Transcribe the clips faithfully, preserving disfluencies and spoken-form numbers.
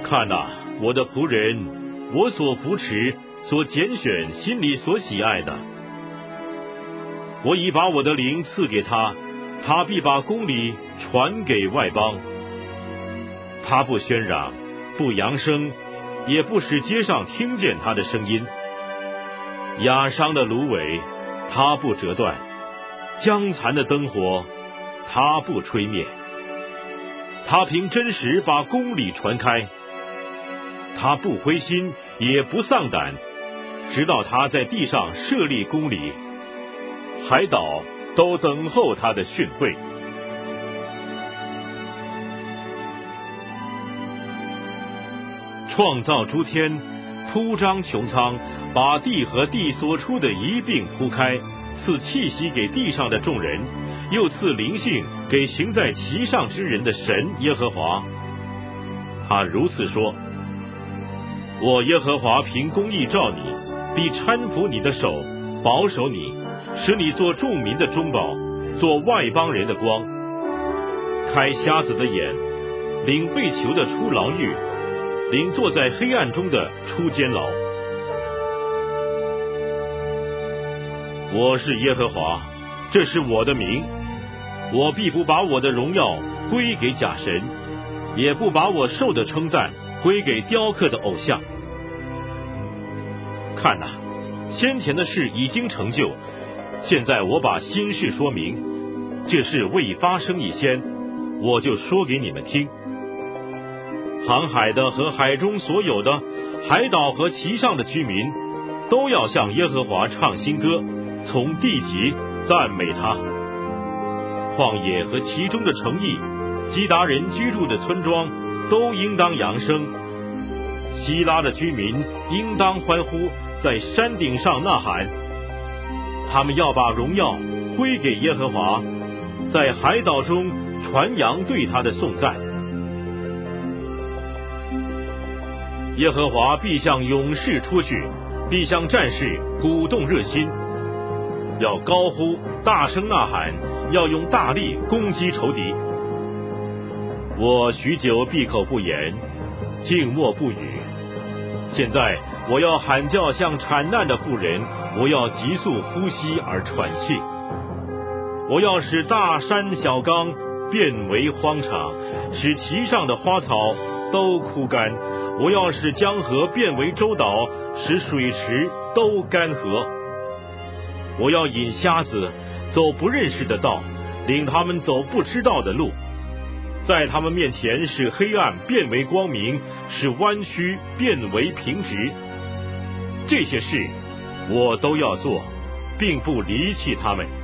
看哪，我的仆人，我所扶持、所拣选、心里所喜爱的，我已把我的灵赐给他，他必把公理传给外邦。他不喧嚷，不扬声，也不使街上听见他的声音。压伤的芦苇，他不折断；将残的灯火，他不吹灭。他凭真实把公理传开，他不灰心，也不丧胆，直到他在地上设立公理，海岛都等候他的训诲。创造诸天，铺张穹苍，把地和地所出的一并铺开，赐气息给地上的众人，又赐灵性给行在其上之人的神耶和华。他如此说：我耶和华凭公义召你，必搀扶你的手，保守你，使你做众民的中保，做外邦人的光，开瞎子的眼，领被囚的出牢狱，领坐在黑暗中的出监牢。我是耶和华，这是我的名，我必不把我的荣耀归给假神，也不把我受的称赞归给雕刻的偶像。看哪，先前的事已经成就，现在我把新事说明，这事未发生以先，我就说给你们听。航海的和海中所有的，海岛和其上的居民，都要向耶和华唱新歌，从地极赞美他。旷野和其中的城邑，基达人居住的村庄，都应当扬声。希拉的居民应当欢呼，在山顶上呐喊。他们要把荣耀归给耶和华，在海岛中传扬对他的颂赞。耶和华必向勇士出去，必向战士鼓动热心，要高呼，大声呐喊，要用大力攻击仇敌。我许久闭口不言，静默不语。现在我要喊叫像产难的妇人，我要急速呼吸而喘气。我要使大山小冈变为荒场，使其上的花草都枯干。我要使江河变为洲岛，使水池都干涸。我要引瞎子走不认识的道，领他们走不知道的路，在他们面前使黑暗变为光明，使弯曲变为平直。这些事我都要做，并不离弃他们。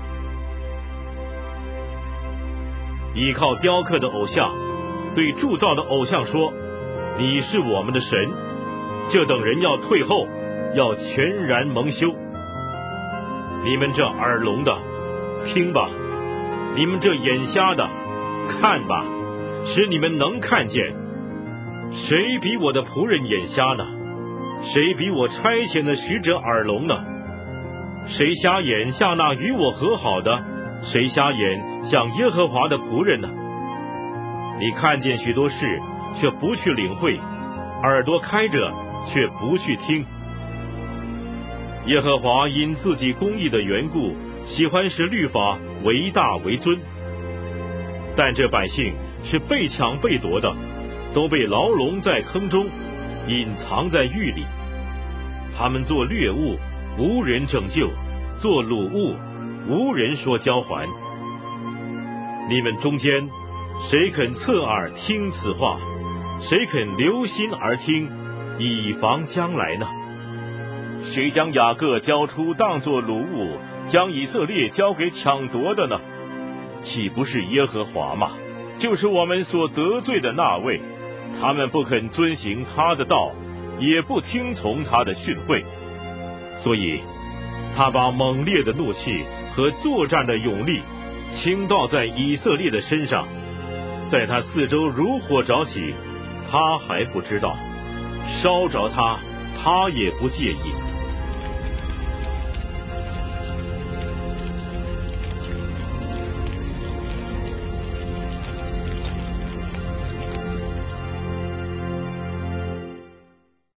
依靠雕刻的偶像，对铸造的偶像说：你是我们的神。这等人要退后，要全然蒙羞。你们这耳聋的，听吧；你们这眼瞎的，看吧，使你们能看见。谁比我的仆人眼瞎呢？谁比我差遣的使者耳聋呢？谁瞎眼像那与我和好的？谁瞎眼像耶和华的仆人呢？你看见许多事，却不去领会；耳朵开着，却不去听。耶和华因自己公义的缘故，喜欢使律法为大为尊。但这百姓是被抢被夺的，都被牢笼在坑中，隐藏在狱里。他们做掠物，无人拯救；做掳物，无人说交还。你们中间谁肯侧耳听此话？谁肯留心而听，以防将来呢？谁将雅各交出当作掳物，将以色列交给抢夺的呢？岂不是耶和华吗？就是我们所得罪的那位。他们不肯遵行他的道，也不听从他的训诲，所以他把猛烈的怒气和作战的勇力倾倒在以色列的身上，在他四周如火着起，他还不知道；烧着他，他也不介意。